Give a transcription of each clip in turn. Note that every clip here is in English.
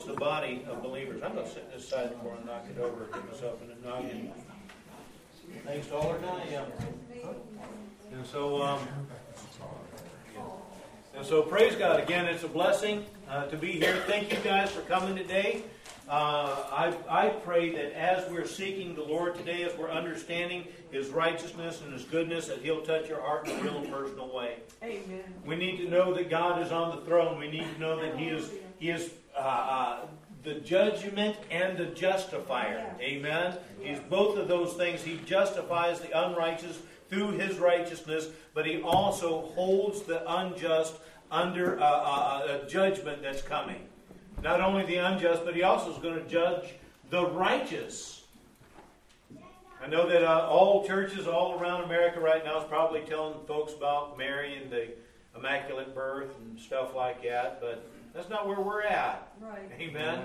the body of believers. I'm going to sit this side before I knock it over and get myself in a noggin. Thanks to all our time. And so praise God. Again, it's a blessing to be here. Thank you guys for coming today. I pray that as we're seeking the Lord today, as we're understanding His righteousness and His goodness, that He'll touch your heart in a real and personal way. Amen. We need to know that God is on the throne. We need to know that He is the judgment and the justifier. Amen. He's both of those things. He justifies the unrighteous through His righteousness, but He also holds the unjust under a judgment that's coming. Not only the unjust, but He also is going to judge the righteous. I know that all churches all around America right now is probably telling folks about Mary and the Immaculate Birth and stuff like that, but that's not where we're at. Right. Amen.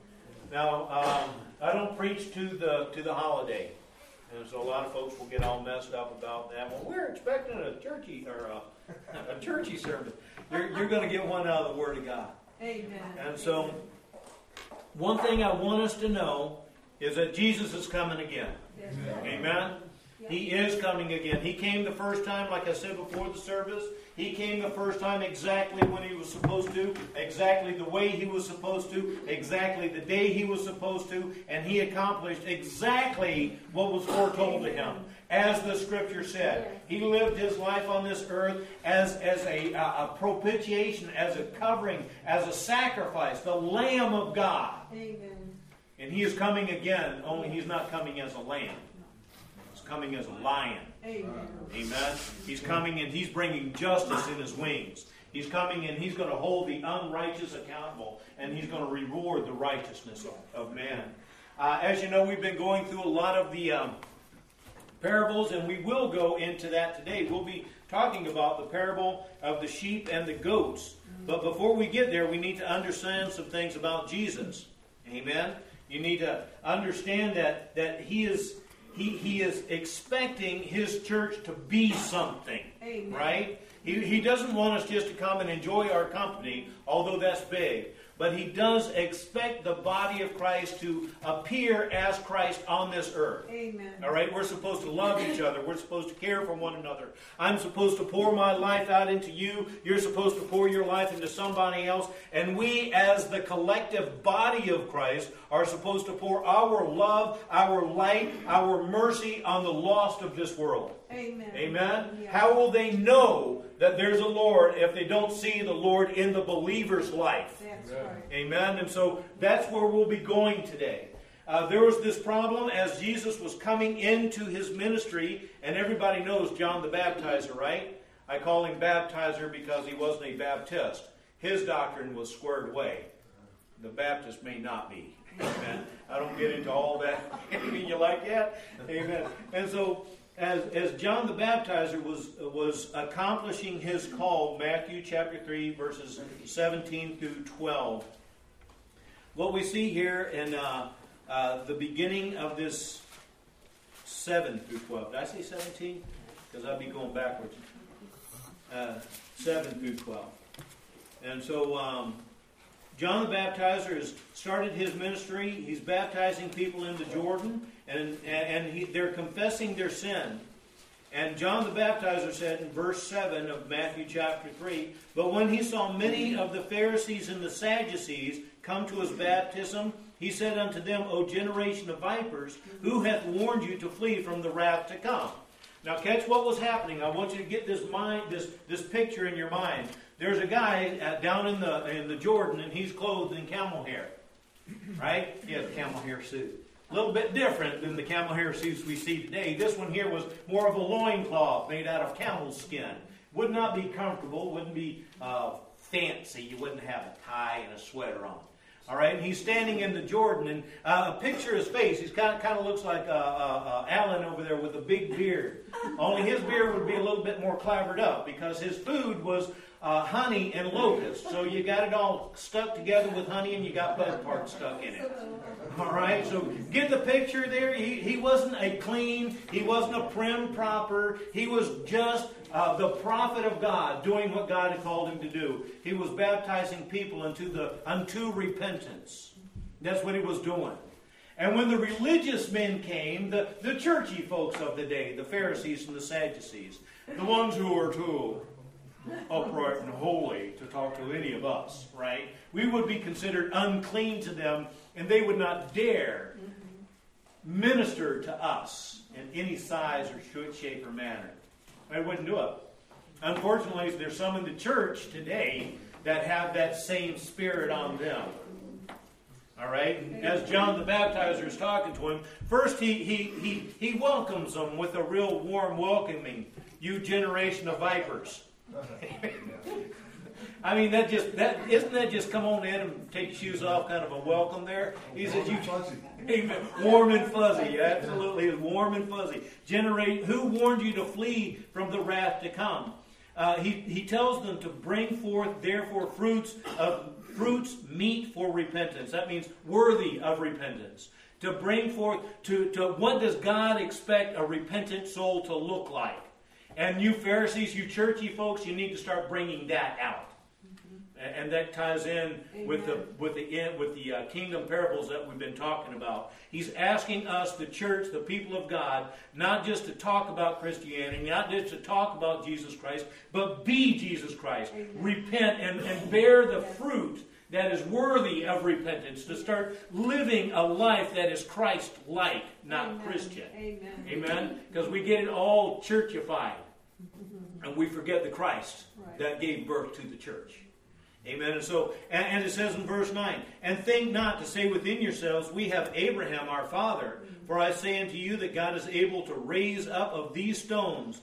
Now, I don't preach to the holiday, and so a lot of folks will get all messed up about that. Well, we're expecting a churchy sermon. You're going to get one out of the Word of God. Amen. And so, one thing I want us to know is that Jesus is coming again. Yes. Amen? Yep. He is coming again. He came the first time, like I said before the service. He came the first time exactly when He was supposed to, exactly the way He was supposed to, exactly the day He was supposed to, and He accomplished exactly what was foretold to Him. As the Scripture said, He lived His life on this earth as a propitiation, as a covering, as a sacrifice, the Lamb of God. Amen. And He is coming again, only He's not coming as a lamb. He's coming as a lion. Amen. Amen. He's coming and He's bringing justice in His wings. He's coming and He's going to hold the unrighteous accountable, and He's going to reward the righteousness of man. As you know, we've been going through a lot of the parables, and we will go into that today. We'll be talking about the parable of the sheep and the goats. But before we get there, we need to understand some things about Jesus. Amen? You need to understand that He is expecting His church to be something. Amen. Right? He doesn't want us just to come and enjoy our company, although that's big. But He does expect the body of Christ to appear as Christ on this earth. Amen. All right? We're supposed to love each other. We're supposed to care for one another. I'm supposed to pour my life out into you. You're supposed to pour your life into somebody else. And we, as the collective body of Christ, are supposed to pour our love, our light, our mercy on the lost of this world. Amen. Amen? Yeah. How will they know that there's a Lord if they don't see the Lord in the believer's life? That's right. Amen? And so that's where we'll be going today. There was this problem as Jesus was coming into His ministry, and everybody knows John the Baptizer, right? I call him Baptizer because he wasn't a Baptist. His doctrine was squared away. The Baptist may not be. Amen? I don't get into all that. You like that? Amen. And so as John the Baptizer was accomplishing his call, Matthew chapter 3, verses 17 through 12, what we see here in the beginning of this 7 through 12. Did I say 17? Because I'd be going backwards. 7 through 12. And so John the Baptizer has started his ministry. He's baptizing people into Jordan, and they're confessing their sin. And John the Baptizer said in verse 7 of Matthew chapter 3, "But when he saw many of the Pharisees and the Sadducees come to his baptism, he said unto them, O generation of vipers, who hath warned you to flee from the wrath to come?" Now catch what was happening. I want you to get this picture in your mind. There's a guy down in the Jordan, and he's clothed in camel hair. Right? He has a camel hair suit. A little bit different than the camel hair suits we see today. This one here was more of a loincloth made out of camel skin. Would not be comfortable, wouldn't be fancy. You wouldn't have a tie and a sweater on. All right, and he's standing in the Jordan, and picture his face. He's kind of looks like Alan over there with a big beard. Only his beard would be a little bit more clabbered up because his food was honey and locusts. So you got it all stuck together with honey, and you got bug parts stuck in it. All right, so get the picture there. He wasn't a clean, he wasn't a prim proper. He was just the prophet of God doing what God had called him to do. He was baptizing people unto repentance. That's what he was doing. And when the religious men came, the churchy folks of the day, the Pharisees and the Sadducees, the ones who were too upright and holy to talk to any of us, right? We would be considered unclean to them, and they would not dare minister to us in any size or shape or manner. They wouldn't do it. Unfortunately, there's some in the church today that have that same spirit on them. All right? As John the Baptizer is talking to him, first he welcomes them with a real warm welcoming. You generation of vipers. I mean, isn't that just come on in and take your shoes off, kind of a welcome there? He says, warm and fuzzy. Absolutely, warm and fuzzy. Who warned you to flee from the wrath to come? He tells them to bring forth, therefore, fruits meet for repentance. That means worthy of repentance. To bring forth, to what does God expect a repentant soul to look like? And you Pharisees, you churchy folks, you need to start bringing that out. And that ties in with the kingdom parables that we've been talking about. He's asking us, the church, the people of God, not just to talk about Christianity, not just to talk about Jesus Christ, but be Jesus Christ. Amen. Repent and bear the fruit that is worthy of repentance, to start living a life that is Christ-like, not Amen. Christian. Amen? Because we get it all churchified. And we forget the Christ that gave birth to the church. Amen. And so, and it says in verse 9, and think not to say within yourselves, we have Abraham our father. For I say unto you that God is able to raise up of these stones,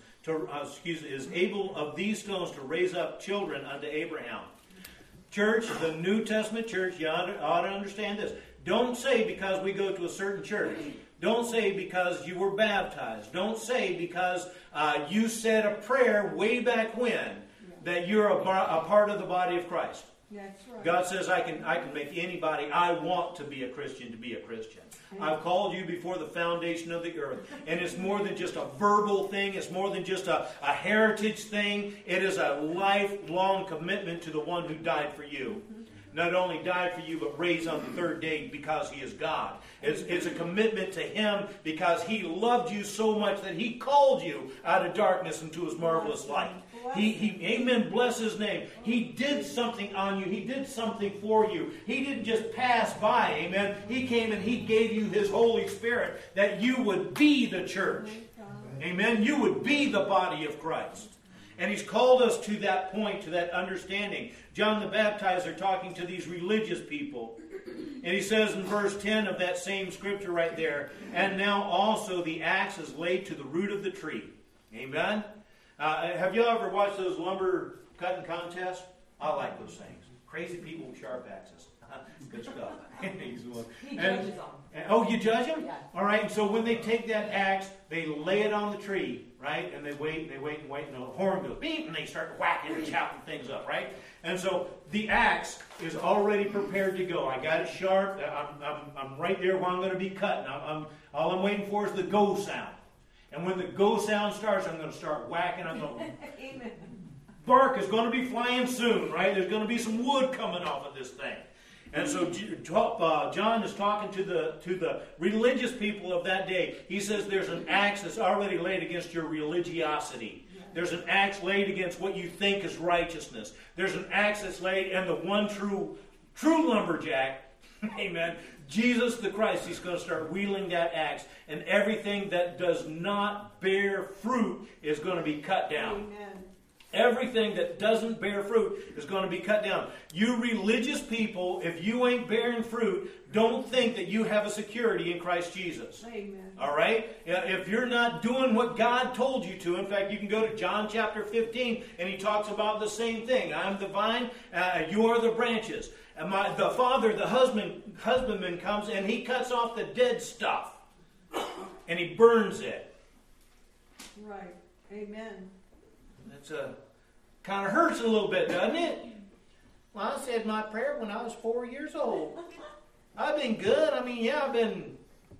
is able of these stones to raise up children unto Abraham. Church, the New Testament church, you ought to understand this. Don't say because we go to a certain church. Don't say because you were baptized. Don't say because you said a prayer way back when that you're a part of the body of Christ. That's right. God says I can make anybody I want to be a Christian to be a Christian. I've called you before the foundation of the earth. And it's more than just a verbal thing. It's more than just a heritage thing. It is a lifelong commitment to the one who died for you. Not only died for you, but raised on the third day because He is God. It's a commitment to Him because He loved you so much that He called you out of darkness into His marvelous light. Amen, bless His name. He did something on you. He did something for you. He didn't just pass by, amen. He came and He gave you His Holy Spirit that you would be the church. Amen. You would be the body of Christ. And He's called us to that point, to that understanding. John the Baptizer talking to these religious people. And he says in verse 10 of that same scripture right there, and now also the axe is laid to the root of the tree. Amen? Have you ever watched those lumber cutting contests? I like those things. Crazy people with sharp axes. Good stuff. He judges them. Oh, you judge them? Yeah. All right, and so when they take that axe, they lay it on the tree, right? And they wait, and the horn goes beep, and they start whacking and chopping things up, right? And so the axe is already prepared to go. I got it sharp. I'm right there where I'm going to be cutting. All I'm waiting for is the go sound. And when the go sound starts, I'm going to start whacking. I'm going Amen. Bark is going to be flying soon, right? There's going to be some wood coming off of this thing. And so John is talking to the religious people of that day. He says there's an axe that's already laid against your religiosity. There's an axe laid against what you think is righteousness. There's an axe that's laid, and the one true lumberjack, amen, Jesus the Christ, He's going to start wielding that axe. And everything that does not bear fruit is going to be cut down. Amen. Everything that doesn't bear fruit is going to be cut down. You religious people, if you ain't bearing fruit, don't think that you have a security in Christ Jesus. Amen. All right? If you're not doing what God told you to, in fact, you can go to John chapter 15, and He talks about the same thing. I'm the vine, you are the branches. And the father, the husbandman comes, and he cuts off the dead stuff, and he burns it. Right. Amen. It's kind of hurts a little bit, doesn't it? Well, I said my prayer when I was 4 years old. I've been good. I mean, I've been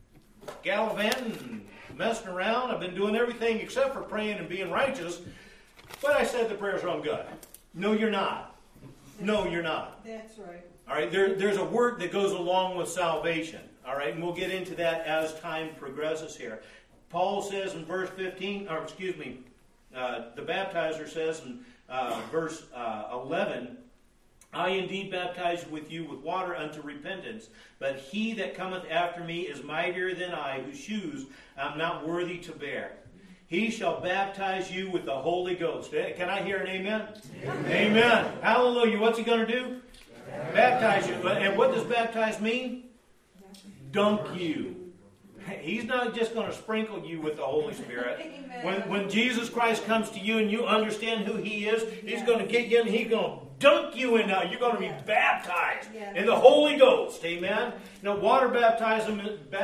gallivanting and messing around. I've been doing everything except for praying and being righteous. But I said the prayer's wrong good. No, you're not. No, you're not. That's right. All right, there's a work that goes along with salvation. All right, and we'll get into that as time progresses here. Paul says in verse 15, or excuse me, the baptizer says in verse 11, I indeed baptize with you with water unto repentance, but he that cometh after me is mightier than I, whose shoes I'm not worthy to bear. He shall baptize you with the Holy Ghost. Can I hear an amen? Amen. Amen. Hallelujah. What's he going to do? Baptize you. And what does baptize mean? Dunk you. He's not just going to sprinkle you with the Holy Spirit. When Jesus Christ comes to you and you understand who He is, He's going to get you and He's going to dunk you in. You're going to be baptized in the Holy Ghost. Amen? Now, water baptism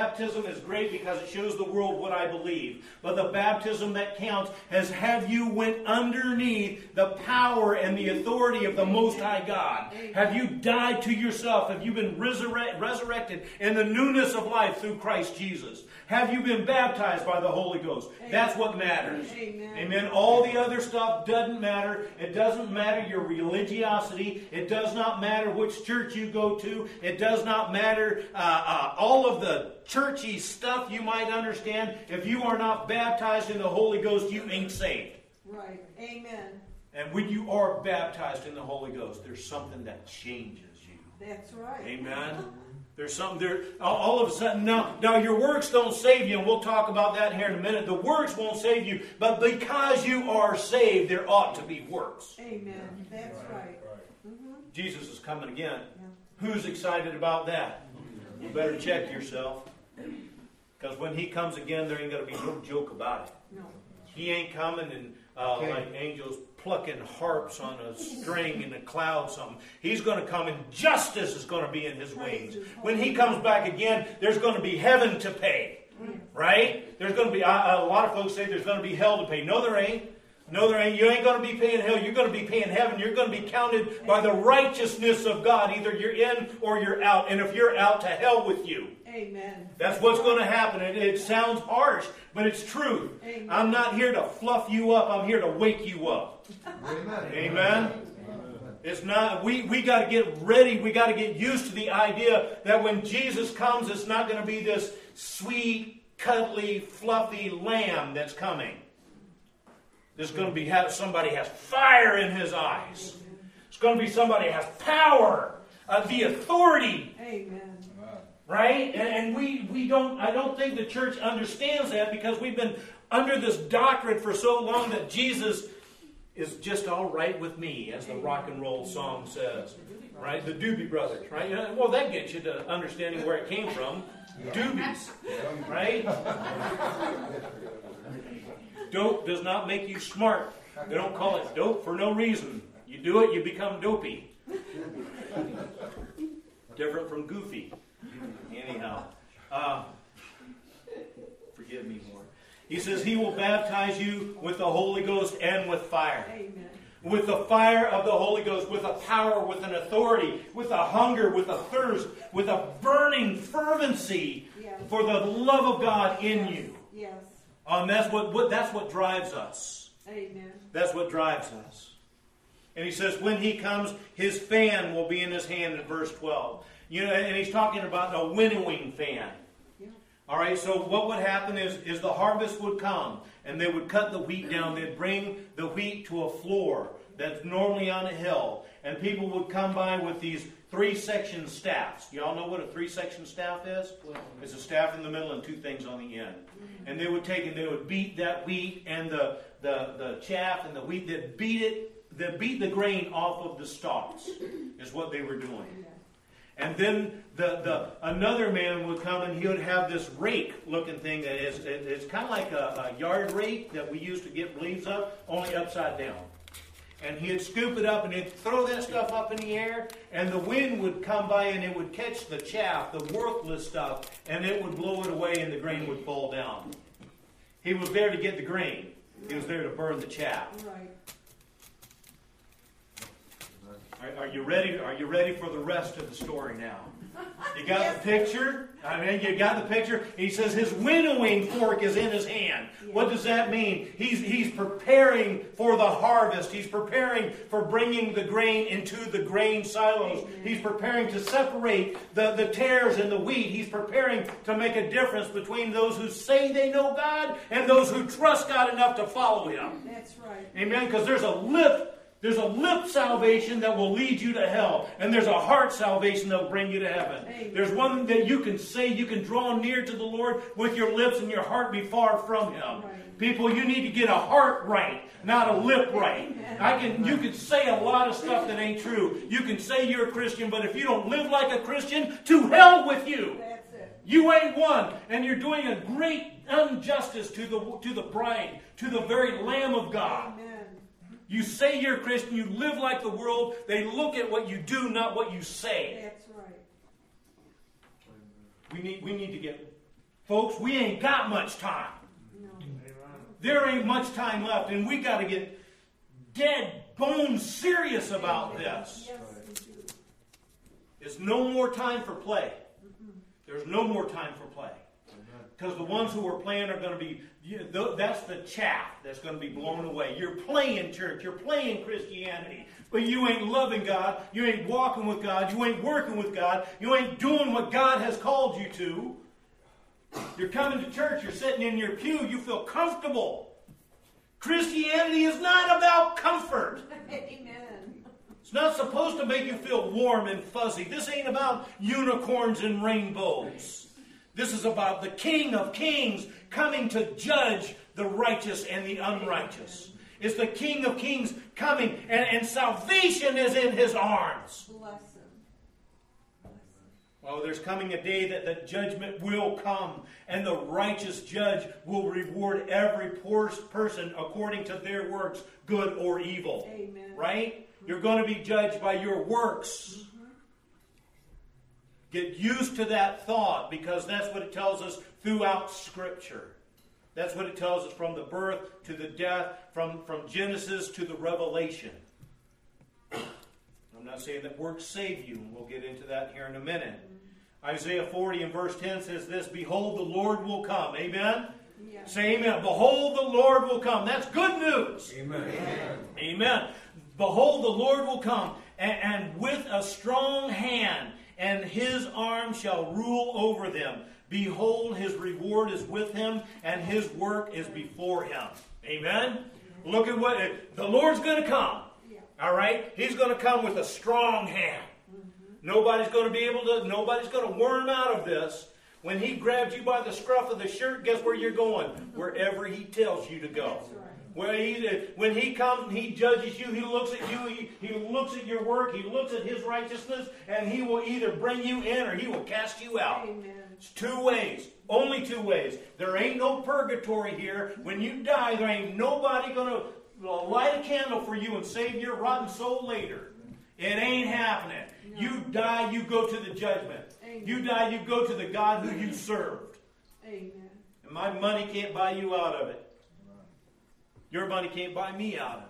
is great because it shows the world what I believe. But the baptism that counts is have you went underneath the power and the authority of the Most High God? Have you died to yourself? Have you been resurrected in the newness of life through Christ Jesus? Have you been baptized by the Holy Ghost? That's what matters. Amen. All the other stuff doesn't matter. It doesn't matter your religiosity. It does not matter which church you go to. It does not matter all of the churchy stuff you might understand. If you are not baptized in the Holy Ghost, you ain't saved. Right. Amen. And when you are baptized in the Holy Ghost, there's something that changes you. That's right. Amen. There's something there. All of a sudden, now your works don't save you, and we'll talk about that here in a minute. The works won't save you, but because you are saved, there ought to be works. Amen. That's right. Mm-hmm. Jesus is coming again. Yeah. Who's excited about that? You better check yourself, because when He comes again, there ain't going to be no joke about it. No. He ain't coming and like angels plucking harps on a string in a cloud something. He's going to come and justice is going to be in His wings. When He comes back again, there's going to be heaven to pay. Right? There's going to be, a lot of folks say there's going to be hell to pay. No, there ain't. No, there ain't. You ain't going to be paying hell. You're going to be paying heaven. You're going to be counted by the righteousness of God. Either you're in or you're out. And if you're out, to hell with you. Amen. That's what's going to happen. It sounds harsh, but it's truth. Amen. I'm not here to fluff you up. I'm here to wake you up. Amen. Amen. It's not. We got to get ready. We got to get used to the idea that when Jesus comes, it's not going to be this sweet, cuddly, fluffy lamb that's coming. There's going to be somebody has fire in his eyes. It's going to be somebody who has power, the authority. Amen. Right? And we don't. I don't think the church understands that because we've been under this doctrine for so long that Jesus is just all right with me, as the rock and roll song says. Right? The Doobie Brothers. Right? Well, that gets you to understanding where it came from. Doobies. Right? Dope does not make you smart. They don't call it dope for no reason. You do it, you become dopey. Different from goofy. Anyhow. Forgive me more. He says He will baptize you with the Holy Ghost and with fire. Amen. With the fire of the Holy Ghost, with a power, with an authority, with a hunger, with a thirst, with a burning fervency for the love of God in you. Yes. That's what drives us. Amen. That's what drives us. And He says when He comes, His fan will be in His hand in verse 12. And He's talking about a winnowing fan. Yeah. All right, so what would happen is the harvest would come, and they would cut the wheat down. They'd bring the wheat to a floor that's normally on a hill, and people would come by with these 3-section staffs. Y'all know what a 3-section staff is? It's a staff in the middle and 2 things on the end. And they would take and they would beat that wheat and the chaff and the wheat. They'd beat the grain off of the stalks is what they were doing. And then another man would come and he would have this rake-looking thing that it's kind of like a yard rake that we used to get leaves up, only upside down. And he'd scoop it up and he'd throw that stuff up in the air, and the wind would come by and it would catch the chaff, the worthless stuff, and it would blow it away and the grain would fall down. He was there to get the grain. He was there to burn the chaff. Right. Are you ready? Are you ready for the rest of the story now? You got the picture? I mean, you got the picture? He says his winnowing fork is in his hand. What does that mean? He's preparing for the harvest. He's preparing for bringing the grain into the grain silos. He's preparing to separate the tares and the wheat. He's preparing to make a difference between those who say they know God and those who trust God enough to follow Him. That's right. Amen? Because there's a lip salvation that will lead you to hell. And there's a heart salvation that will bring you to heaven. Amen. There's one that you can say, you can draw near to the Lord with your lips and your heart be far from Him. Right. People, you need to get a heart right, not a lip right. You can say a lot of stuff that ain't true. You can say you're a Christian, but if you don't live like a Christian, to hell with you. That's it. You ain't one. And you're doing a great injustice to the bride, to the very Lamb of God. Amen. You say you're a Christian, you live like the world, they look at what you do, not what you say. That's right. We need to get... Folks, we ain't got much time. No. There ain't much time left, and we got to get dead bone serious about this. Yes, we do. It's no more time for play. There's no more time for play. Because the ones who are playing are going to be... That's the chaff that's going to be blown away. You're playing church. You're playing Christianity. But you ain't loving God. You ain't walking with God. You ain't working with God. You ain't doing what God has called you to. You're coming to church. You're sitting in your pew. You feel comfortable. Christianity is not about comfort. Amen. It's not supposed to make you feel warm and fuzzy. This ain't about unicorns and rainbows. This is about the King of Kings coming to judge the righteous and the unrighteous. It's the King of Kings coming, and salvation is in His arms. Bless Him. Oh, there's coming a day that the judgment will come, and the righteous judge will reward every person according to their works, good or evil. Amen. Right? You're going to be judged by your works. Get used to that thought, because that's what it tells us throughout Scripture. That's what it tells us from the birth to the death, from Genesis to the Revelation. I'm not saying that works save you, and we'll get into that here in a minute. Isaiah 40 and verse 10 says this, "Behold, the Lord will come." Amen? Yeah. Say amen. Behold, the Lord will come. That's good news. Amen. Amen. Behold, the Lord will come, and with a strong hand, and His arm shall rule over them. Behold, His reward is with Him, and His work is before Him. Amen? Look at what... The Lord's going to come. Yeah. All right? He's going to come with a strong hand. Nobody's going to worm out of this. When He grabs you by the scruff of the shirt, guess where you're going? Wherever He tells you to go. That's right. When He comes and He judges you, He looks at you, He looks at your work, He looks at His righteousness, and He will either bring you in or He will cast you out. Amen. It's two ways. Only two ways. There ain't no purgatory here. When you die, there ain't nobody going to light a candle for you and save your rotten soul later. It ain't happening. No. You die, you go to the judgment. Amen. You die, you go to the God who you served. Amen. And my money can't buy you out of it. Your money can't buy me out of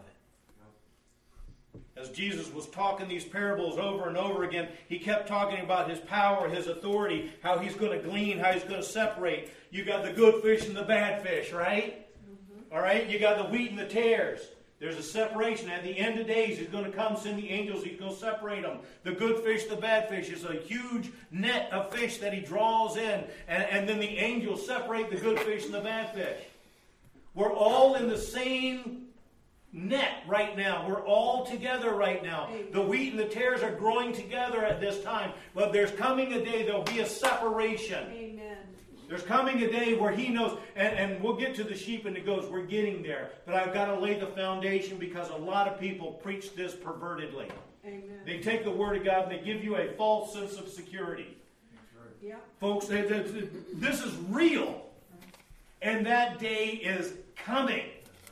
it. As Jesus was talking these parables over and over again, He kept talking about His power, His authority, how He's going to glean, how He's going to separate. You got the good fish and the bad fish, right? All right? You got the wheat and the tares. There's a separation. At the end of days, He's going to come, send the angels. He's going to separate them. The good fish, the bad fish. It's a huge net of fish that He draws in. And then the angels separate the good fish and the bad fish. We're all in the same net right now. We're all together right now. Amen. The wheat and the tares are growing together at this time. But there's coming a day there'll be a separation. Amen. There's coming a day where He knows, and we'll get to the sheep and the goats. We're getting there. But I've got to lay the foundation, because a lot of people preach this pervertedly. Amen. They take the Word of God and they give you a false sense of security. Yeah. Folks, this is real. And that day is coming.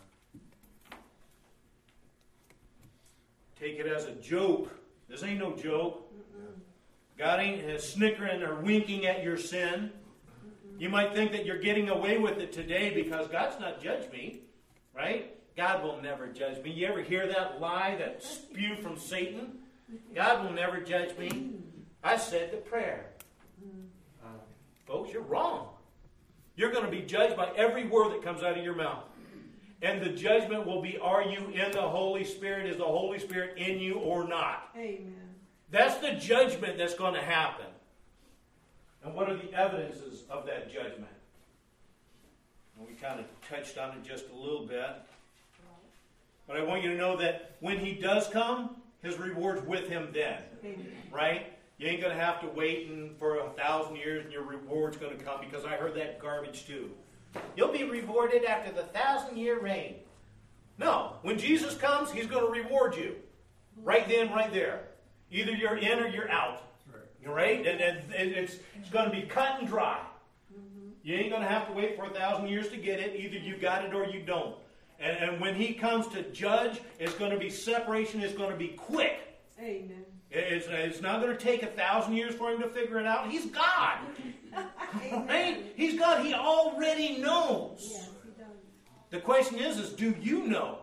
Take it as a joke. This ain't no joke. God ain't snickering or winking at your sin. You might think that you're getting away with it today because God's not judged me. Right? God will never judge me. You ever hear that lie that spew from Satan? God will never judge me. I said the prayer. Folks, you're wrong. You're going to be judged by every word that comes out of your mouth. And the judgment will be, are you in the Holy Spirit? Is the Holy Spirit in you or not? Amen. That's the judgment that's going to happen. And what are the evidences of that judgment? Well, we kind of touched on it just a little bit. But I want you to know that when he does come, his reward's with him then. Amen. Right? You ain't going to have to wait for 1,000 years and your reward's going to come, because I heard that garbage too. You'll be rewarded after the 1,000-year reign. No. When Jesus comes, he's going to reward you. Right then, right there. Either you're in or you're out. Right? And it's going to be cut and dry. You ain't going to have to wait for 1,000 years to get it. Either you got it or you don't. And when he comes to judge, it's going to be separation. It's going to be quick. Amen. It's not going to take 1,000 years for him to figure it out. He's God. Right? He's God. He already knows. Yes, he does. The question is do you know?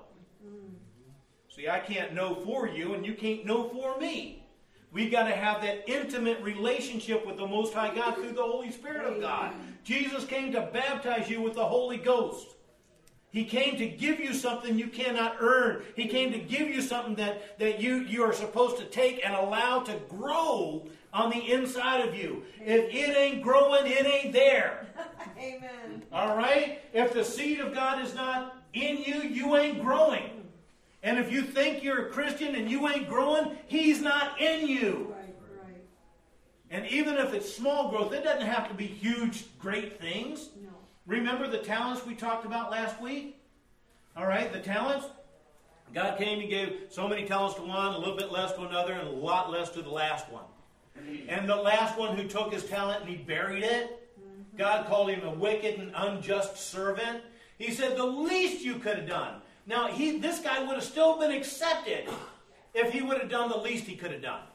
See, I can't know for you, and you can't know for me. We've got to have that intimate relationship with the Most High God through the Holy Spirit of God. Jesus came to baptize you with the Holy Ghost. He came to give you something you cannot earn. He came to give you something that you are supposed to take and allow to grow on the inside of you. If it ain't growing, it ain't there. Amen. All right? If the seed of God is not in you, you ain't growing. And if you think you're a Christian and you ain't growing, he's not in you. Right, right. And even if it's small growth, it doesn't have to be huge, great things. No. Remember the talents we talked about last week? All right, the talents. God came, he gave so many talents to one, a little bit less to another, and a lot less to the last one. And the last one who took his talent and he buried it, God called him a wicked and unjust servant. He said, the least you could have done. Now, this guy would have still been accepted if he would have done the least he could have done.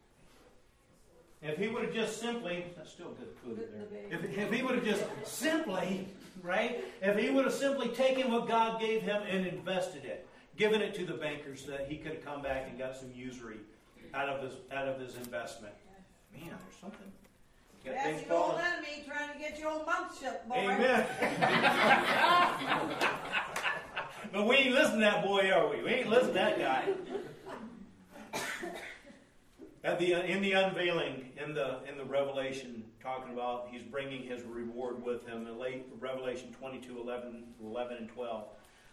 If he would have just simply, that's still good food there. If he would have just simply, right? If he would have simply taken what God gave him and invested it, given it to the bankers, that he could have come back and got some usury out of his investment. Man, there's something. Got That's things the old falling. enemy trying to get your old mouth shut, boy. Amen. But we ain't listening to that boy, are we? We ain't listening to that guy. In the unveiling, in the Revelation, talking about he's bringing his reward with him. In late Revelation 22:11 and 12.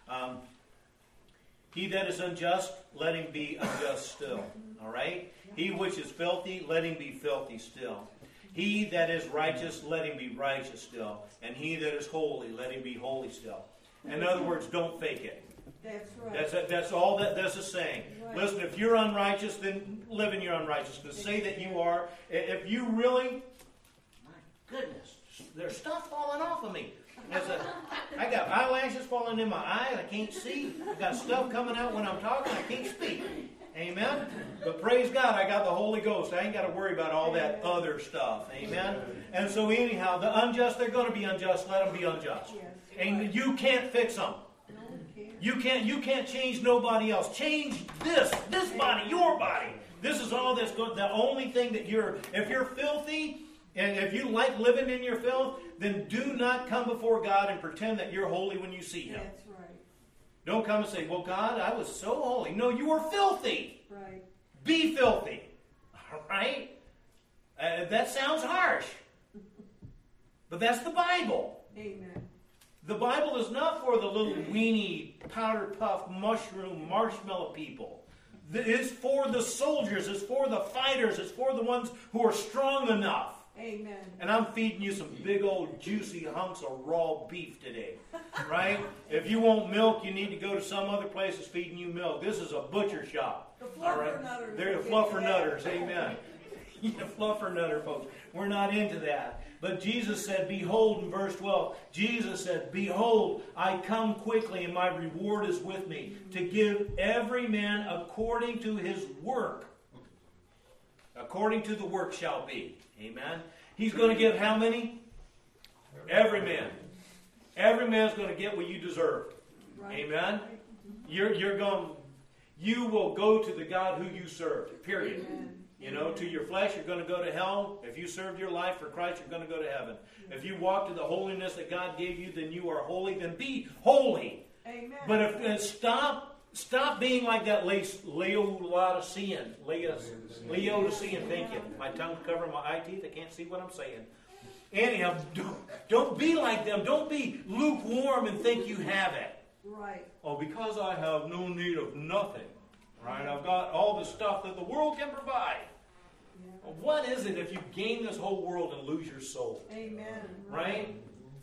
He that is unjust, let him be unjust still. All right? He which is filthy, let him be filthy still. He that is righteous, let him be righteous still. And he that is holy, let him be holy still. In other words, don't fake it. That's right. That's all that this is saying. Right. Listen, if you're unrighteous, then live in your unrighteousness. Say that you are. If you really, my goodness, there's stuff falling off of me. I got eyelashes falling in my eyes. I can't see. I got stuff coming out when I'm talking. I can't speak. Amen? But praise God, I got the Holy Ghost. I ain't got to worry about all that other stuff. Amen? And so anyhow, the unjust, they're going to be unjust. Let them be unjust. Yes. And you can't fix them. You can't change nobody else. Change this body, your body. This is all that's good. The only thing that if you're filthy, and if you like living in your filth, then do not come before God and pretend that you're holy when you see Him. That's right. Don't come and say, well, God, I was so holy. No, you were filthy. Right. Be filthy. All right? That sounds harsh. But that's the Bible. Amen. The Bible is not for the little weenie, powder puff, mushroom, marshmallow people. It's for the soldiers. It's for the fighters. It's for the ones who are strong enough. Amen. And I'm feeding you some big old juicy hunks of raw beef today. Right? If you want milk, you need to go to some other place that's feeding you milk. This is a butcher shop. The All right? fluffernutters. They're the fluffernutters. Amen. You fluffernutter folks. We're not into that. But Jesus said, behold, in verse 12, Jesus said, behold, I come quickly, and my reward is with me, to give every man according to his work. According to the work shall be. Amen. He's going to give how many? Every man. Every man's going to get what you deserve. Right. Amen. You will go to the God who you served. Period. Amen. You know, to your flesh, you're going to go to hell. If you served your life for Christ, you're going to go to heaven. If you walk to the holiness that God gave you, then you are holy. Then be holy. Amen. But stop being like that Laodicean. Thank you. My tongue's covering my eye teeth. I can't see what I'm saying. Anyhow, don't be like them. Don't be lukewarm and think you have it. Right. Oh, because I have no need of nothing. Right? I've got all the stuff that the world can provide. Yeah. Well, what is it if you gain this whole world and lose your soul? Amen. Right?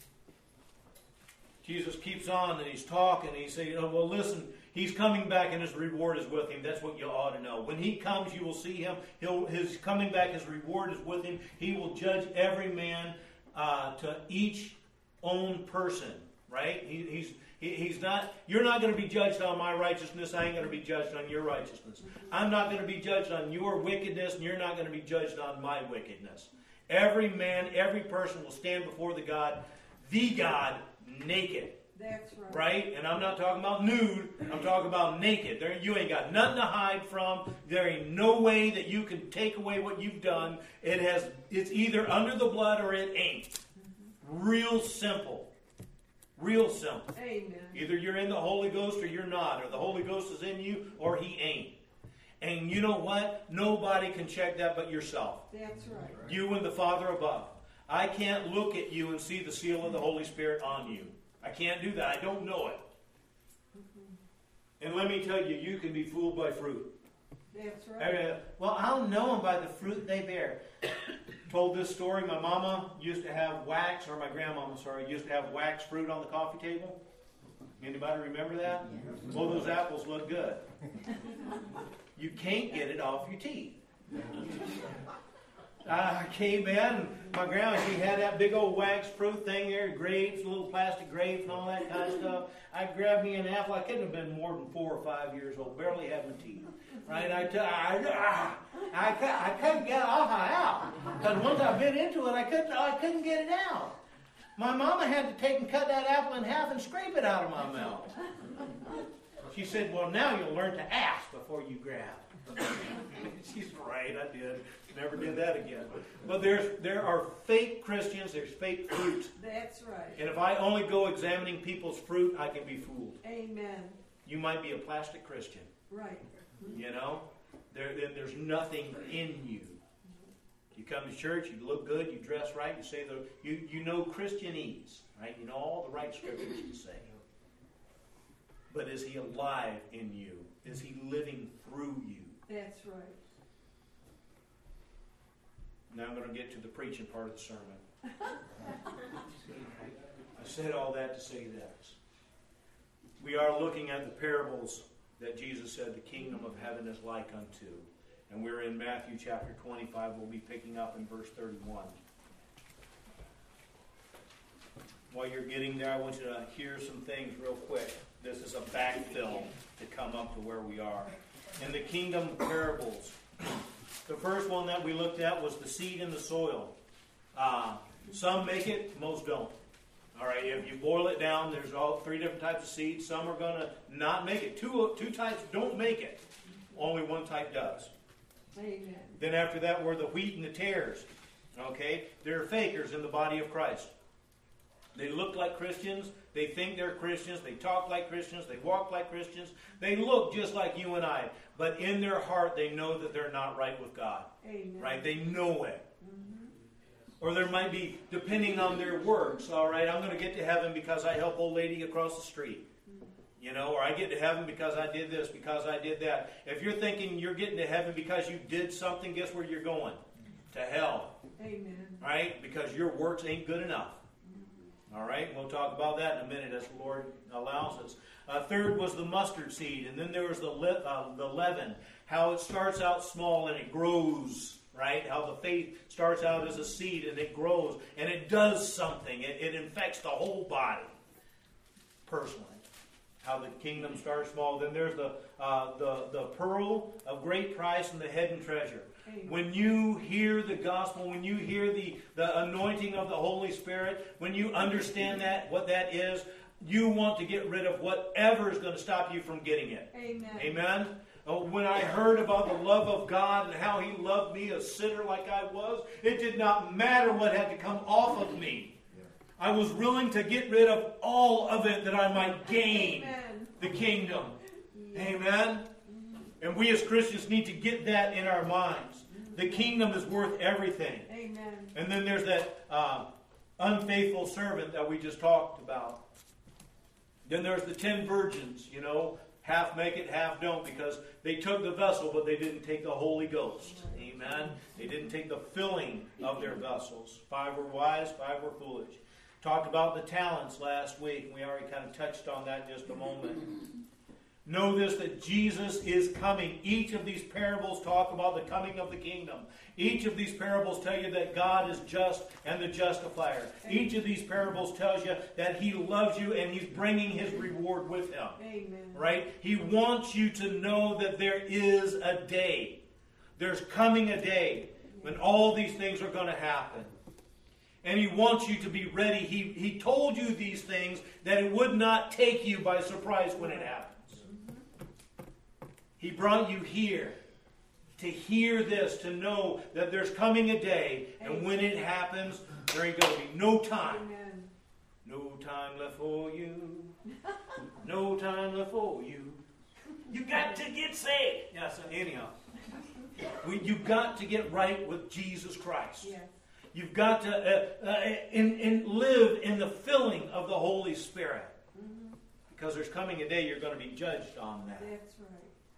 Jesus keeps on and he's talking. He says, well, listen, he's coming back and his reward is with him. That's what you ought to know. When he comes, you will see him. His coming back, his reward is with him. He will judge every man to each own person. Right? He's not. You're not going to be judged on my righteousness. I ain't going to be judged on your righteousness. I'm not going to be judged on your wickedness, and you're not going to be judged on my wickedness. Every man, every person will stand before the God, naked. That's right. Right? And I'm not talking about nude. I'm talking about naked. You ain't got nothing to hide from. There ain't no way that you can take away what you've done. It's either under the blood or it ain't. Real simple. Real simple. Amen. Either you're in the Holy Ghost or you're not, or the Holy Ghost is in you or he ain't. And you know what? Nobody can check that but yourself. That's right. You and the Father above. I can't look at you and see the seal of the Holy Spirit on you. I can't do that. I don't know it. And let me tell you, you can be fooled by fruit. That's right. Well, I'll know them by the fruit they bear. Told this story. My mama used to have wax, or my grandmama, used to have wax fruit on the coffee table. Anybody remember that? Well, those apples look good. You can't get it off your teeth. I came in, my grandma, she had that big old wax fruit thing there, grapes, little plastic grapes and all that kind of stuff. I grabbed me an apple. I couldn't have been more than 4 or 5 years old, barely had my teeth. Right? I couldn't get it out. Because once I bit into it, I couldn't get it out. My mama had to take and cut that apple in half and scrape it out of my mouth. She said, well, now you'll learn to ask before you grab. She's right, I did. Never did that again. But there are fake Christians, there's fake fruit. That's right. And if I only go examining people's fruit, I can be fooled. Amen. You might be a plastic Christian. Right. You know? There's nothing in you. You come to church, you look good, you dress right, you say you know Christianese, right? You know all the right scriptures to say. But is he alive in you? Is he living through you? That's right. Now I'm going to get to the preaching part of the sermon. I said all that to say this. We are looking at the parables that Jesus said the kingdom of heaven is like unto. And we're in Matthew chapter 25. We'll be picking up in verse 31. While you're getting there, I want you to hear some things real quick. This is a backfill to come up to where we are. In the kingdom parables, the first one that we looked at was the seed in the soil. Some make it, most don't. All right, if you boil it down, there's all 3 different types of seeds. Some are going to not make it. Two types don't make it. Only one type does. Amen. Then after that were the wheat and the tares. Okay? They're fakers in the body of Christ. They look like Christians. They think they're Christians. They talk like Christians. They walk like Christians. They look just like you and I. But in their heart, they know that they're not right with God. Amen. Right? They know it. Or there might be, depending on their works, all right, I'm going to get to heaven because I help old lady across the street. You know, or I get to heaven because I did this, because I did that. If you're thinking you're getting to heaven because you did something, guess where you're going? To hell. Amen. Right? Because your works ain't good enough. All right? We'll talk about that in a minute as the Lord allows us. Third was the mustard seed. And then there was the leaven. How it starts out small and it grows. Right? How the faith starts out as a seed and it grows. And it does something. It infects the whole body. Personally. How the kingdom starts small. Then there's the pearl of great price and the hidden treasure. Amen. When you hear the gospel, when you hear the anointing of the Holy Spirit, when you understand that, what that is, you want to get rid of whatever is going to stop you from getting it. Amen. Amen? when I heard about the love of God and how He loved me, a sinner like I was, it did not matter what had to come off of me. I was willing to get rid of all of it that I might gain the kingdom. Amen? And we as Christians need to get that in our minds. The kingdom is worth everything. Amen. And then there's that unfaithful servant that we just talked about. Then there's the 10 virgins, half make it, half don't, because they took the vessel, but they didn't take the Holy Ghost. Amen? They didn't take the filling of their vessels. 5 were wise, 5 were foolish. Talked about the talents last week, and we already kind of touched on that in just a moment. Know this, that Jesus is coming. Each of these parables talk about the coming of the kingdom. Each of these parables tell you that God is just and the justifier. Each of these parables tells you that He loves you and He's bringing His reward with Him. Amen. Right? He wants you to know that there is a day. There's coming a day when all these things are going to happen. And He wants you to be ready. He told you these things that it would not take you by surprise when it happens. He brought you here to hear this, to know that there's coming a day, and when it happens, there ain't going to be no time. Amen. No time left for you. No time left for you. You got to get saved. Yes, anyhow. You've got to get right with Jesus Christ. Yes. You've got to live in the filling of the Holy Spirit. Mm-hmm. Because there's coming a day you're going to be judged on that. That's right.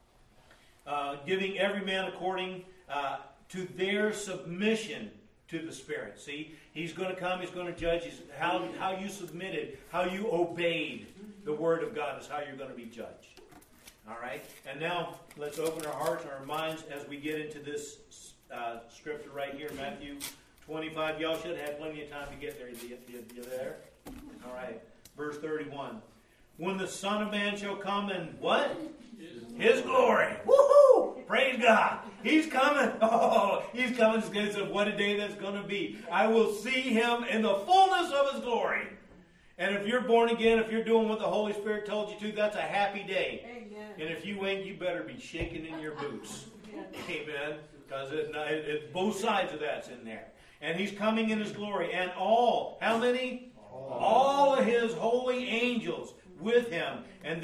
Giving every man according to their submission to the Spirit. See, He's going to come, He's going to judge. How you submitted, how you obeyed the Word of God is how you're going to be judged. All right? And now, let's open our hearts and our minds as we get into this scripture right here, Matthew 25. Y'all should have plenty of time to get there. You there? All right. Verse 31. When the Son of Man shall come in what? His glory. Woohoo! Praise God. He's coming. Oh, He's coming. What a day that's going to be. I will see Him in the fullness of His glory. And if you're born again, if you're doing what the Holy Spirit told you to, that's a happy day. Amen. And if you ain't, you better be shaking in your boots. Yes. Amen. Because both sides of that's in there. And He's coming in His glory. And all, how many? All of His holy angels with Him. And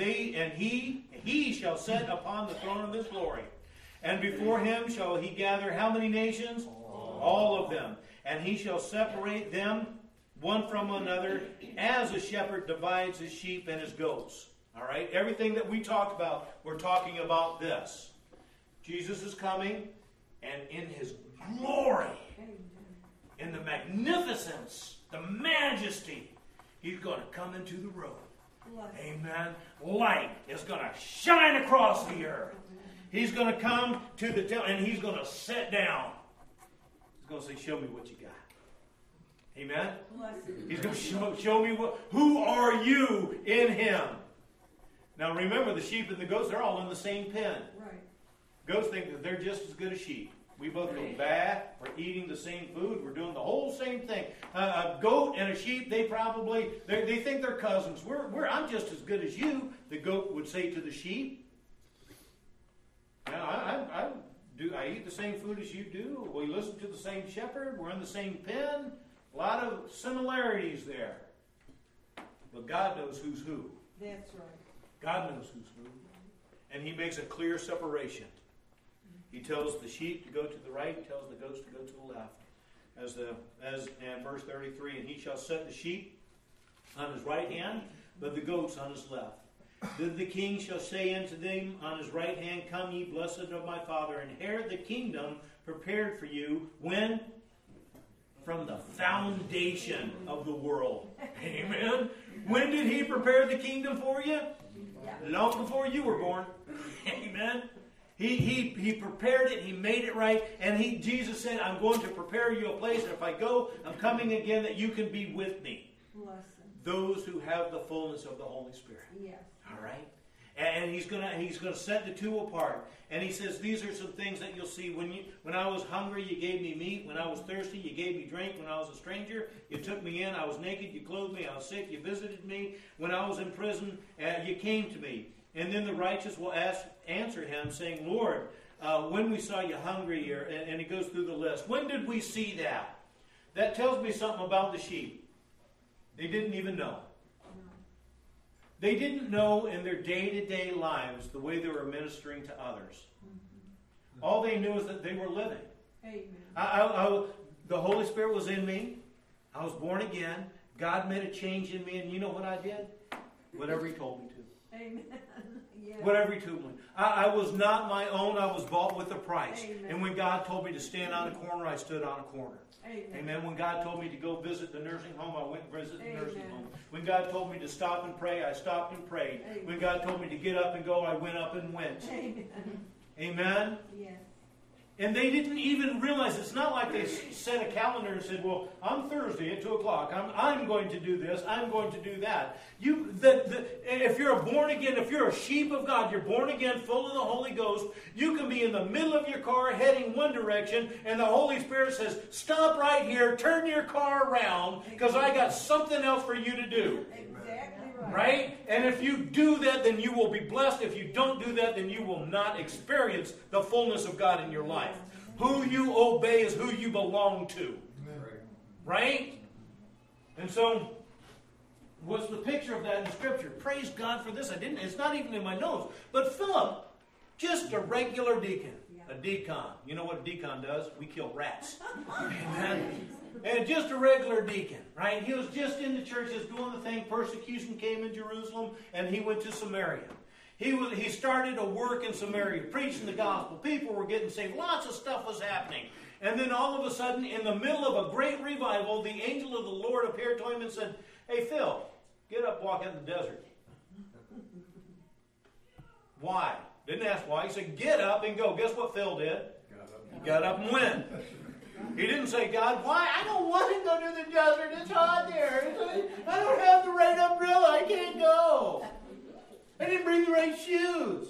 He shall sit upon the throne of His glory. And before Him shall He gather how many nations? All of them. And He shall separate them one from another, as a shepherd divides his sheep and his goats. All right? Everything that we talked about, we're talking about this. Jesus is coming, and in His glory, in the magnificence, the majesty, He's going to come into the room. Amen. Light is going to shine across the earth. He's going to come to the temple, and He's going to sit down. He's going to say, show me what you got. Amen? He's going to show me who are you in Him. Now remember, the sheep and the goats, they're all in the same pen. Right. Goats think that they're just as good as sheep. We both go bath, we're eating the same food, we're doing the whole same thing. A goat and a sheep, they think they're cousins. I'm just as good as you, the goat would say to the sheep. Now, I eat the same food as you do. We listen to the same shepherd. We're in the same pen. A lot of similarities there. But God knows who's who. That's right. God knows who's who. And He makes a clear separation. He tells the sheep to go to the right. He tells the goats to go to the left. As in verse 33, and He shall set the sheep on His right hand, but the goats on His left. Then the King shall say unto them on His right hand, come ye blessed of my Father, inherit the kingdom prepared for you when? From the foundation of the world. Amen. When did He prepare the kingdom for you? Long before you were born. Amen. He prepared it. He made it right. And Jesus said, I'm going to prepare you a place. And if I go, I'm coming again that you can be with me. Those who have the fullness of the Holy Spirit. Yes. All right? And he's gonna set the two apart. And He says, these are some things that you'll see. When I was hungry, you gave me meat. When I was thirsty, you gave me drink. When I was a stranger, you took me in. I was naked, you clothed me. I was sick, you visited me. When I was in prison, you came to me. And then the righteous will answer him, saying, Lord, when we saw you hungry, and he goes through the list. When did we see that? That tells me something about the sheep. They didn't even know. They didn't know in their day-to-day lives the way they were ministering to others. All they knew is that they were living. Amen. The Holy Spirit was in me. I was born again. God made a change in me, and you know what I did? Whatever He told me to. Amen. Yeah. Whatever He told me. I was not my own. I was bought with a price. Amen. And when God told me to stand on a corner, I stood on a corner. Amen. Amen. When God told me to go visit the nursing home, I went and visited the nursing Amen. home. When God told me to stop and pray, I stopped and prayed. Amen. When God told me to get up and go, I went up and went. Amen. Amen. Yes. And they didn't even realize. It's not like they set a calendar and said, well, on Thursday at 2 o'clock, I'm going to do this, I'm going to do that. If you're born again, if you're a sheep of God, you're born again, full of the Holy Ghost, you can be in the middle of your car heading one direction, and the Holy Spirit says, stop right here, turn your car around, because I got something else for you to do. Exactly right. Right? And if you do that, then you will be blessed. If you don't do that, then you will not experience the fullness of God in your life. Who you obey is who you belong to. Right? And so, what's the picture of that in Scripture? Praise God for this. It's not even in my notes. But Philip, just a regular deacon. A deacon. You know what a deacon does? We kill rats. Amen. And just a regular deacon, right? He was just in the churches doing the thing. Persecution came in Jerusalem, and he went to Samaria. He started a work in Samaria, preaching the gospel. People were getting saved. Lots of stuff was happening. And then all of a sudden, in the middle of a great revival, the angel of the Lord appeared to him and said, hey, Phil, get up, walk out in the desert. Why? Didn't ask why. He said, get up and go. Guess what Phil did? He got up and went. He didn't say, God, why? I don't want to go to the desert. It's hot there. I don't have the right umbrella. I can't go. I didn't bring the right shoes.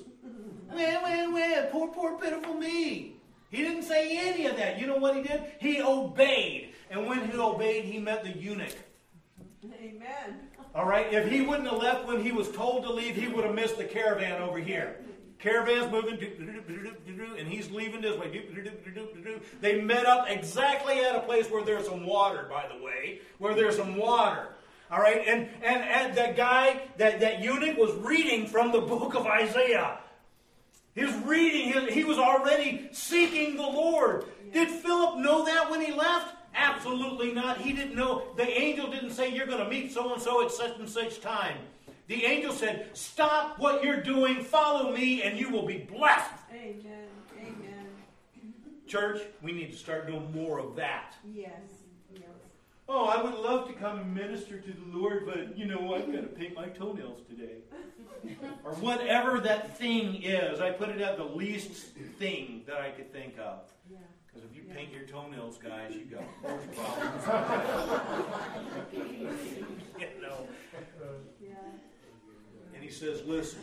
Poor, pitiful me. He didn't say any of that. You know what he did? He obeyed. And when he obeyed, he met the eunuch. Amen. All right? If he wouldn't have left when he was told to leave, he would have missed the caravan over here. Caravan's moving, and he's leaving this way. They met up exactly at a place where there's some water, by the way. Where there's some water. All right? And that guy, that eunuch was reading from the book of Isaiah. He was reading. He was already seeking the Lord. Did Philip know that when he left? Absolutely not. He didn't know. The angel didn't say, you're going to meet so-and-so at such and such time. The angel said, stop what you're doing, follow me, and you will be blessed. Amen. Amen. Church, we need to start doing more of that. Yes. Yes. Oh, I would love to come and minister to the Lord, but you know, I've got to paint my toenails today. Or whatever that thing is. I put it at the least thing that I could think of. Yeah. Because if you paint your toenails, guys, you got more problems. You know. Yeah. And he says, listen.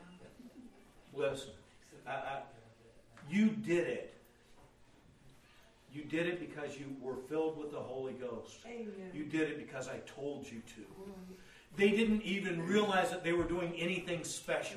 You did it. You did it because you were filled with the Holy Ghost. Amen. You did it because I told you to. They didn't even realize that they were doing anything special.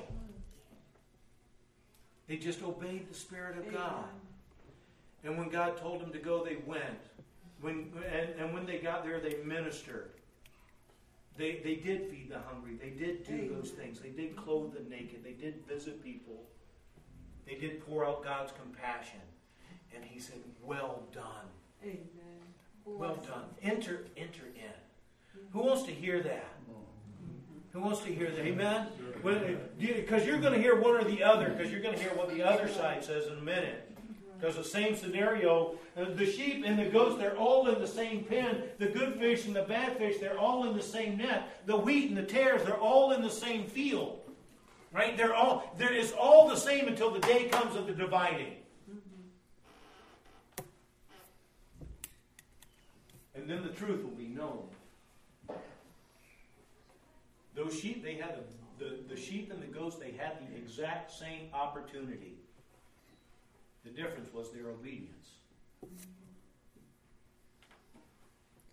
They just obeyed the Spirit of God. And when God told them to go, they went. And when they got there, they ministered. They did feed the hungry. They did do those things. They did clothe the naked. They did visit people. They did pour out God's compassion. And he said, well done. Amen. Well done. Enter in. Who wants to hear that? Who wants to hear that? Amen? Because you're going to hear one or the other. Because you're going to hear what the other side says in a minute. Because the same scenario, the sheep and the goats, they're all in the same pen. The good fish and the bad fish, they're all in the same net. The wheat and the tares, they're all in the same field. Right? There is all the same until the day comes of the dividing. And then the truth will be known. Those sheep, they had the sheep and the goats, they had the exact same opportunity. The difference was their obedience.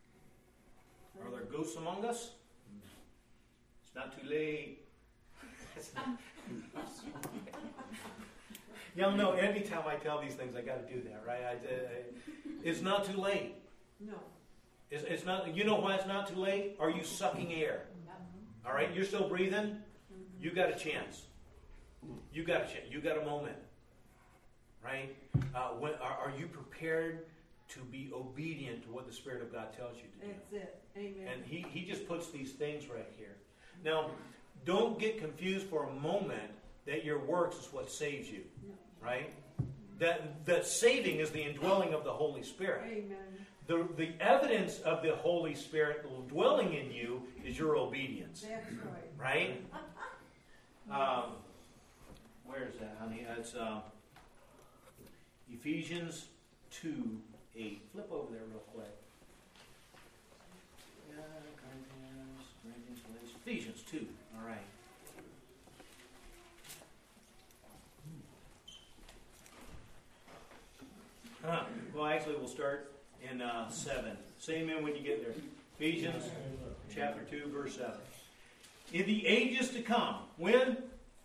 Are there ghosts among us? It's not too late. Y'all know, anytime I tell these things, I got to do that, right? It's not too late. No. It's not. You know why it's not too late? Are you sucking air? All right, you're still breathing. You got a chance. You got a chance. You got a moment, right? Are you prepared to be obedient to what the Spirit of God tells you to do? That's it. Amen. And He just puts these things right here. Now, don't get confused for a moment that your works is what saves you, right? That saving is the indwelling of the Holy Spirit. Amen. The evidence of the Holy Spirit dwelling in you is your obedience. That's right. Right? Where is that, honey? It's Ephesians 2:8. Flip over there real quick. Corinthians, Ephesians 2. All right. Well, actually, we'll start in 7. Say amen when you get there. Ephesians chapter 2, verse 7. In the ages to come. When?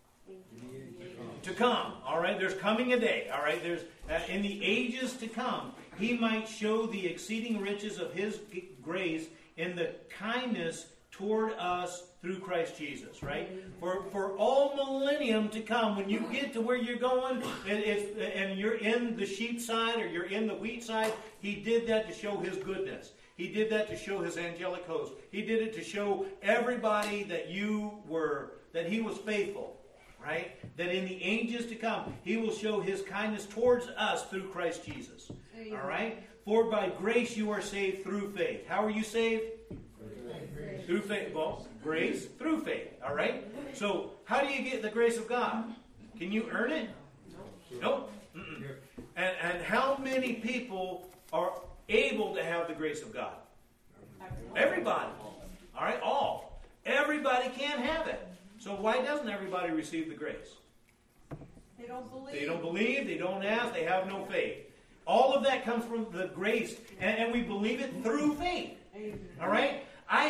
To come. All right, there's coming a day. All right, there's in the ages to come, He might show the exceeding riches of His grace in the kindness toward us through Christ Jesus, right? For all millennium to come, when you get to where you're going, and you're in the sheep side or you're in the wheat side, He did that to show His goodness. He did that to show His angelic host. He did it to show everybody that He was faithful, right? That in the ages to come, He will show His kindness towards us through Christ Jesus. All right? For by grace you are saved through faith. How are you saved? Through faith. Well, grace through faith. All right? So, how do you get the grace of God? Can you earn it? Nope. And how many people are able to have the grace of God? Everybody. All right? All. Everybody can have it. So why doesn't everybody receive the grace? They don't believe. They don't believe. They don't ask. They have no faith. All of that comes from the grace, and we believe it through faith. Amen. All right?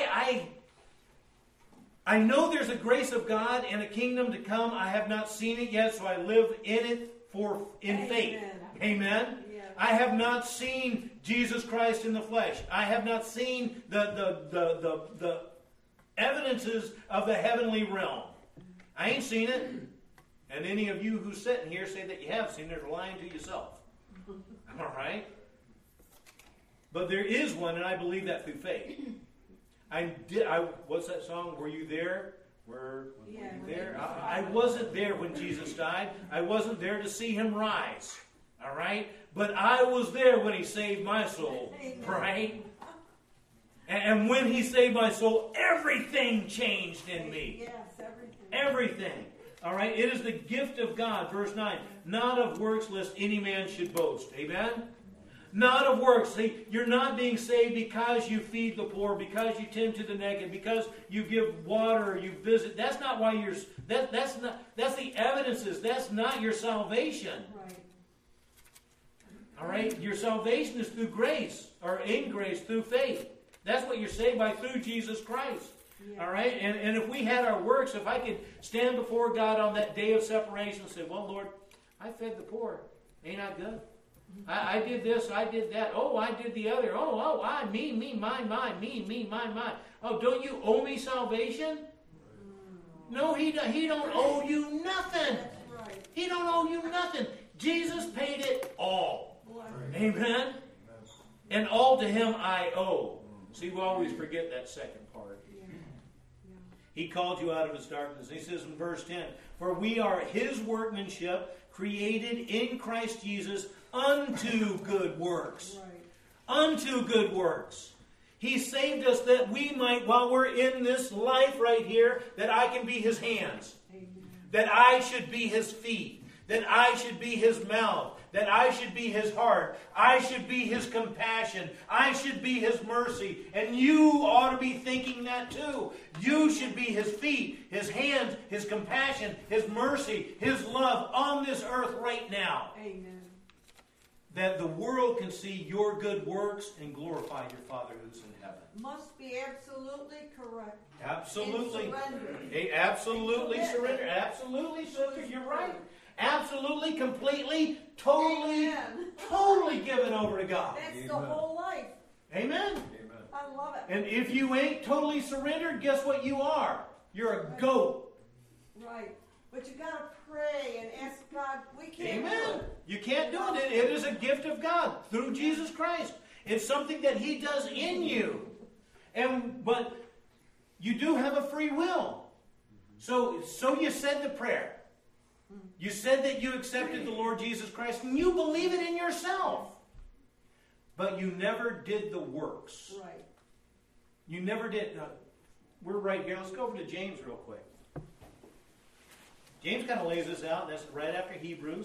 I know there's a grace of God and a kingdom to come. I have not seen it yet, so I live in it in faith. Amen? Yeah. I have not seen Jesus Christ in the flesh. I have not seen the evidences of the heavenly realm. I ain't seen it. And any of you who's sitting here say that you have seen it, are lying to yourself. All right? But there is one, and I believe that through faith. What's that song? Were you there? Were you there? I wasn't there when Jesus died. I wasn't there to see Him rise. All right? But I was there when He saved my soul. Right? And when He saved my soul, everything changed in me. Yes, everything. Everything. All right? It is the gift of God. Verse 9. Not of works, lest any man should boast. Amen? Not of works. See, you're not being saved because you feed the poor, because you tend to the naked, because you give water, or you visit. That's not why you're. That's the evidences. That's not your salvation. Right. All right. Your salvation is through grace, or in grace through faith. That's what you're saved by through Jesus Christ. Yeah. All right. And if we had our works, if I could stand before God on that day of separation and say, "Well, Lord, I fed the poor. Ain't I good? I did this, I did that. Oh, I did the other. Me, mine. Oh, don't you owe me salvation?" No, he don't owe you nothing. That's right. He don't owe you nothing. Jesus paid it all. Right. Amen? And all to Him I owe. See, we always forget that second part. Yeah. He called you out of His darkness. He says in verse 10, "For we are His workmanship, created in Christ Jesus unto good works." Right. Unto good works. He saved us that we might, while we're in this life right here, that I can be His hands. Amen. That I should be His feet. That I should be His mouth. That I should be His heart. I should be His compassion. I should be His mercy. And you ought to be thinking that too. You should be His feet, His hands, His compassion, His mercy, His love on this earth right now. Amen. that the world can see your good works and glorify your Father who's in heaven. Must be absolutely correct. Absolutely. And surrender. Hey, absolutely surrender. Absolutely, sister, you're right. Absolutely, completely, totally, Amen. totally given over to God. That's the whole life. Amen. I love it. And if you ain't totally surrendered, guess what you are? You're a goat. Right. But you got to pray and ask God. We can't do Amen. it. You can't do it. It is a gift of God through Jesus Christ. It's something that He does in you. But you do have a free will. So you said the prayer. You said that you accepted the Lord Jesus Christ, and you believe it in yourself. But you never did the works. Right. You never did. We're right here. Let's go over to James real quick. James kind of lays this out. That's right after Hebrews.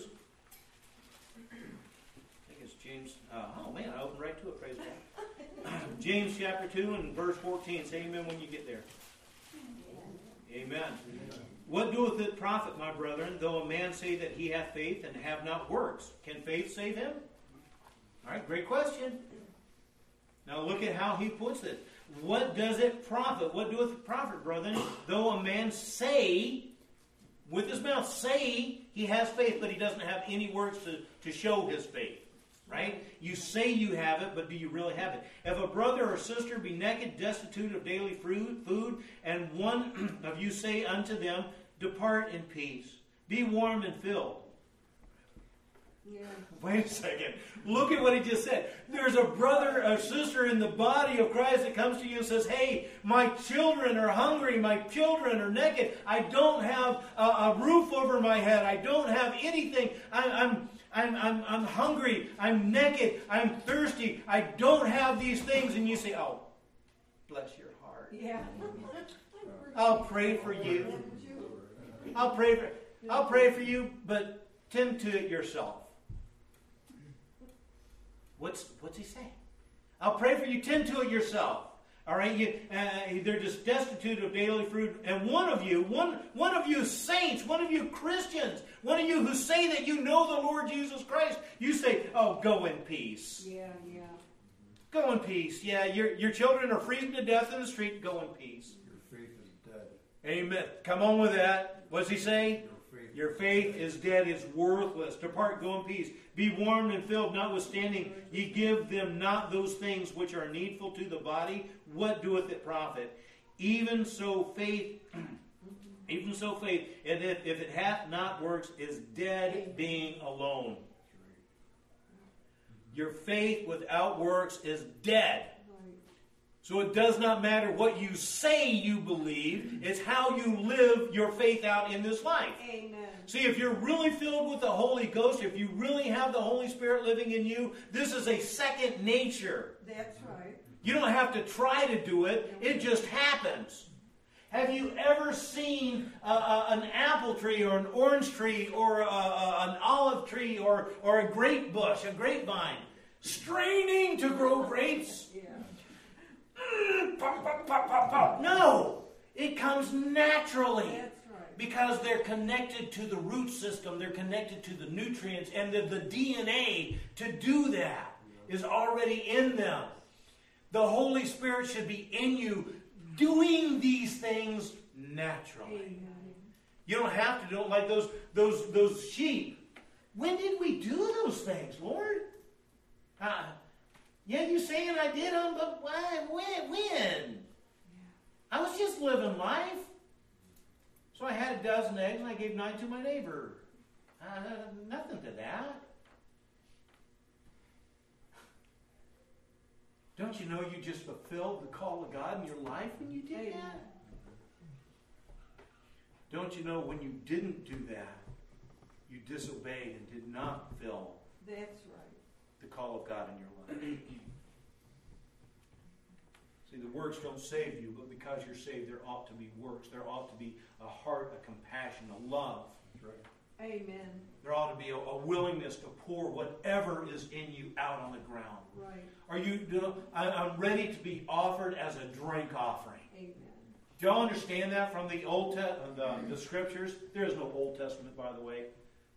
I think it's James. Oh, man, I opened right to it. Praise God. James chapter 2 and verse 14. Say amen when you get there. Amen. What doeth it profit, my brethren, though a man say that he hath faith and have not works? Can faith save him? All right, great question. Now look at how he puts it. What does it profit? What doeth it profit, brethren, though a man say, with his mouth, say he has faith, but he doesn't have any works to show his faith? Right? You say you have it, but do you really have it? If a brother or sister be naked, destitute of daily food, and one of you say unto them, depart in peace, be warm and filled. Yeah. Wait a second. Look at what he just said. There's a brother or sister in the body of Christ that comes to you and says, hey, my children are hungry. My children are naked. I don't have a roof over my head. I don't have anything. I'm hungry. I'm naked. I'm thirsty. I don't have these things. And you say, oh, bless your heart. Yeah. I'll pray for you. I'll pray for you, but tend to it yourself. What's he saying? I'll pray for you, tend to it yourself. All right, they're just destitute of daily food. And one of you saints, one of you Christians, one of you who say that you know the Lord Jesus Christ, you say, oh, go in peace. Yeah. Go in peace. Yeah, your children are freezing to death in the street. Go in peace. Your faith is dead. Amen. Come on with that. What's he say? Your faith is dead, it's worthless. Depart, go in peace. Be warmed and filled, notwithstanding ye give them not those things which are needful to the body. What doeth it profit? Even so faith, and if it hath not works, is dead being alone. Your faith without works is dead. So it does not matter what you say you believe, it's how you live your faith out in this life. Amen. See, if you're really filled with the Holy Ghost, if you really have the Holy Spirit living in you, this is a second nature. That's right. You don't have to try to do it, it just happens. Have you ever seen an apple tree or an orange tree or an olive tree or a grape bush, a grapevine, straining to grow grapes? Yeah. Pop, pop, pop, pop, pop. No, it comes naturally. That's right. Because they're connected to the root system, they're connected to the nutrients, and the DNA to do that is already in them. The Holy Spirit should be in you doing these things naturally. Amen. You don't have to do it like those sheep. When did we do those things, Lord? Yeah, you saying I did them, but why? When? I was just living life. So I had a dozen eggs and I gave 9 to my neighbor. Nothing to that. Don't you know you just fulfilled the call of God in your life when you did that? Don't you know when you didn't do that, you disobeyed and did not fulfill That's right. the call of God in your life? See, the works don't save you, but because you're saved, there ought to be works. There ought to be a heart, a compassion, a love. That's right. Amen. There ought to be a willingness to pour whatever is in you out on the ground. Right. Are you? I'm ready to be offered as a drink offering. Amen. Do y'all understand that from the the Scriptures? There is no Old Testament, by the way.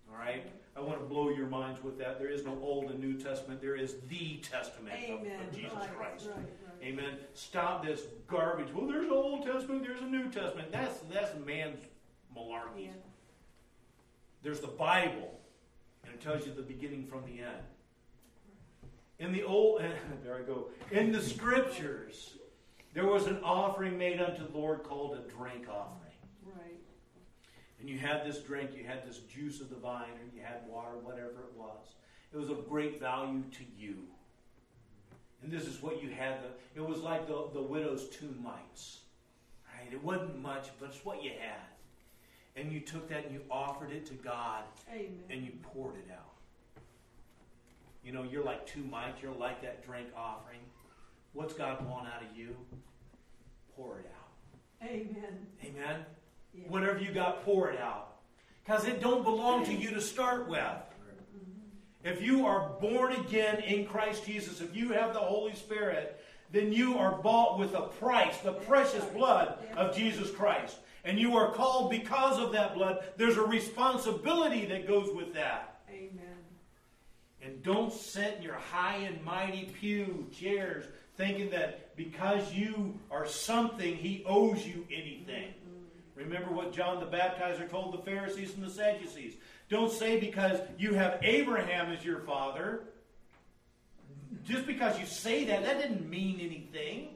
All right? I want to blow your minds with that. There is no Old and New Testament. There is the Testament of Jesus Christ. Right. Amen. Stop this garbage. Well, there's an Old Testament, there's a New Testament. That's man's malarkey. Yeah. There's the Bible, and it tells you the beginning from the end. In the old, there I go. In the Scriptures, there was an offering made unto the Lord called a drink offering. Right. And you had this drink, you had this juice of the vine, or you had water, whatever it was. It was of great value to you. And this is what you had. It was like the widow's 2 mites. Right? It wasn't much, but it's what you had. And you took that and you offered it to God. Amen. And you poured it out. You know, you're like 2 mites. You're like that drink offering. What's God want out of you? Pour it out. Amen. Amen? Yeah. Whatever you got, pour it out. Because it don't belong to you to start with. If you are born again in Christ Jesus, if you have the Holy Spirit, then you are bought with a price, the precious blood of Jesus Christ. And you are called because of that blood. There's a responsibility that goes with that. Amen. And don't sit in your high and mighty pew chairs thinking that because you are something, He owes you anything. Remember what John the Baptizer told the Pharisees and the Sadducees. Don't say because you have Abraham as your father. Just because you say that didn't mean anything.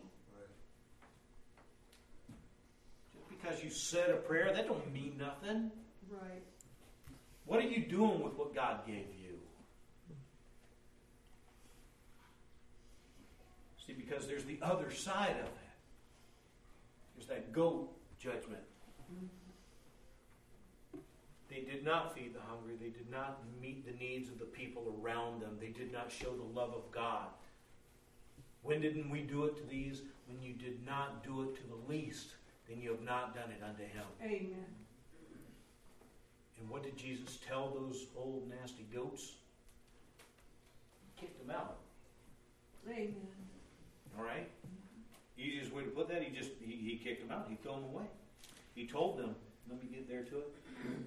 Just because you said a prayer, that don't mean nothing. Right. What are you doing with what God gave you? See, because there's the other side of it. There's that goat judgment. They did not feed the hungry. They did not meet the needs of the people around them. They did not show the love of God. When didn't we do it to these? When you did not do it to the least, then you have not done it unto Him. Amen. And what did Jesus tell those old nasty goats? He kicked them out. Amen. All right? Easiest way to put that, he kicked them out. He threw them away. He told them, let me get there to it.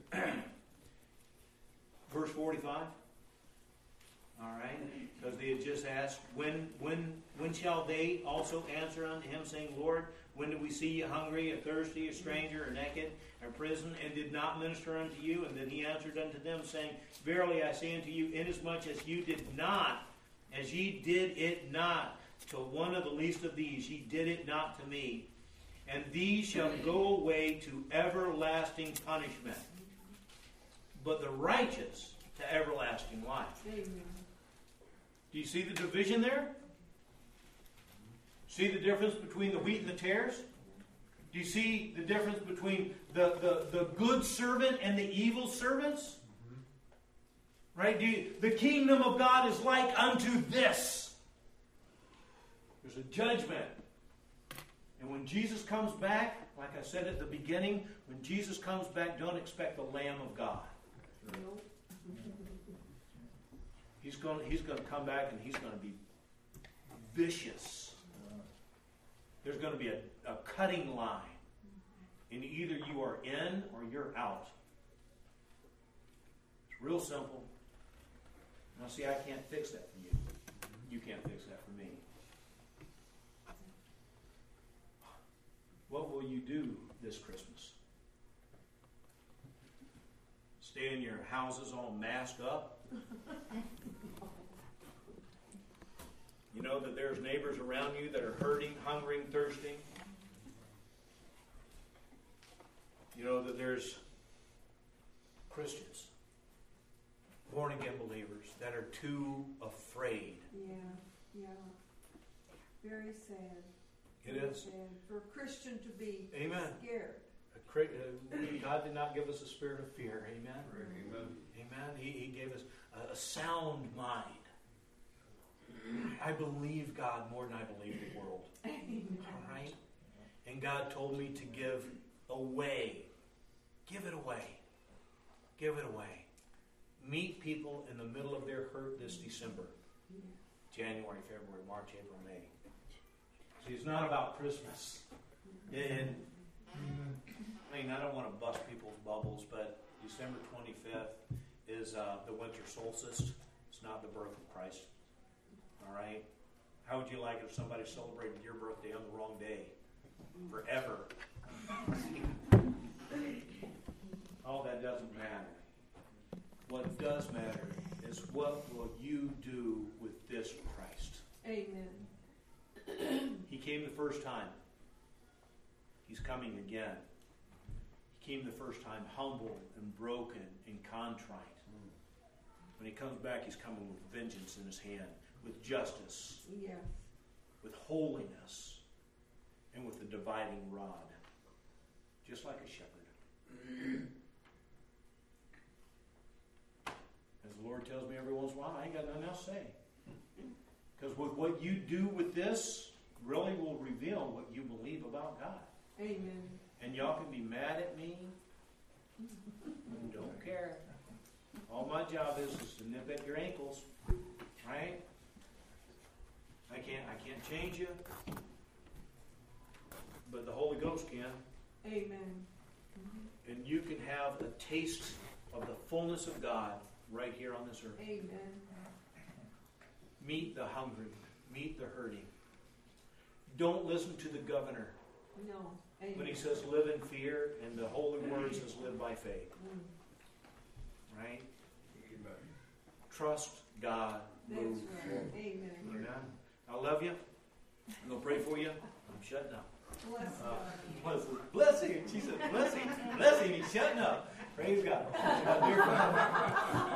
Verse 45. All right? Because they had just asked, when shall they also answer unto him, saying, Lord, when did we see you hungry, or thirsty, or stranger, or naked, or in prison, and did not minister unto you? And then he answered unto them, saying, Verily I say unto you, inasmuch as you did not, as ye did it not to one of the least of these, ye did it not to me. And these shall go away to everlasting punishment, but the righteous to everlasting life. Amen. Do you see the division there? See the difference between the wheat and the tares? Do you see the difference between the good servant and the evil servants? Right? The kingdom of God is like unto this. There's a judgment. And when Jesus comes back, like I said at the beginning, when Jesus comes back, don't expect the Lamb of God. Nope. He's going to come back and he's going to be vicious. There's going to be a cutting line. And either you are in or you're out. It's real simple. Now see, I can't fix that for you. You can't fix that for me. What will you do this Christmas? Stay in your houses all masked up? You know that there's neighbors around you that are hurting, hungering, thirsting. You know that there's Christians, born-again believers, that are too afraid. Yeah. Very sad. It is. Sad for a Christian to be Amen. scared. God did not give us a spirit of fear. Amen. Amen. Amen. He gave us a sound mind. I believe God more than I believe the world. Amen. All right? And God told me to give away. Give it away. Give it away. Meet people in the middle of their hurt this December. January, February, March, April, May. See, it's not about Christmas. And I mean, I don't want to bust people's bubbles, but December 25th is the winter solstice. It's not the birth of Christ. All right? How would you like if somebody celebrated your birthday on the wrong day? Forever. All that doesn't matter. What does matter is what will you do with this Christ? Amen. He came the first time. He's coming again. He came the first time humble and broken and contrite. When he comes back, he's coming with vengeance in his hand, with justice, Yes. with holiness, and with the dividing rod. Just like a shepherd. As the Lord tells me every once in a while, I ain't got nothing else to say. Because with what you do with this really will reveal what you believe about God. Amen. And y'all can be mad at me. Don't care. All my job is to nip at your ankles. Right? I can't change you. But the Holy Ghost can. Amen. And you can have a taste of the fullness of God right here on this earth. Amen. Meet the hungry. Meet the hurting. Don't listen to the governor No. Amen. when he says live in fear, and the Holy Word says live by faith. Right? Trust God. That's Move right. forward. Amen. Amen. I love you. I'm going to pray for you. I'm shutting up. Bless God. Blessing. She said, blessing. Blessing. He's shutting up. Praise God.